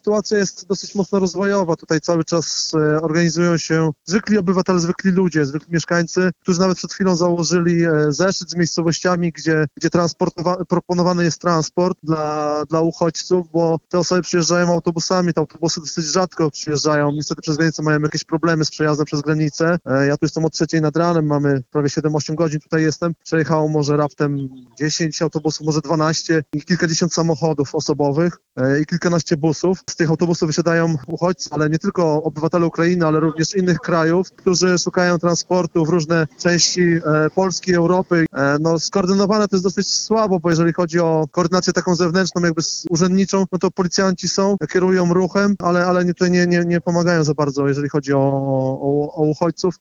Sytuacja jest dosyć mocno rozwojowa. Tutaj cały czas organizują się zwykli obywatele, zwykli ludzie, zwykli mieszkańcy, którzy nawet przed chwilą założyli zeszyt z miejscowościami, gdzie proponowany jest transport dla uchodźców, bo te osoby przyjeżdżają autobusami, te autobusy dosyć rzadko przyjeżdżają. Niestety przez granicę mają jakieś problemy z przejazdem przez granicę. Ja tu jestem od 3:00 nad ranem, mamy prawie 7-8 godzin tutaj jestem. Przejechało może raptem 10 autobusów, może 12 i kilkadziesiąt samochodów osobowych i kilkanaście busów. Z tych autobusów wysiadają uchodźcy, ale nie tylko obywatele Ukrainy, ale również innych krajów, którzy szukają transportu w różne części Polski, Europy. Skoordynowane to jest dosyć słabo, bo jeżeli chodzi o koordynację taką zewnętrzną, jakby urzędniczą, no to policjanci kierują ruchem, ale tutaj nie pomagają za bardzo, jeżeli chodzi o uchodźców.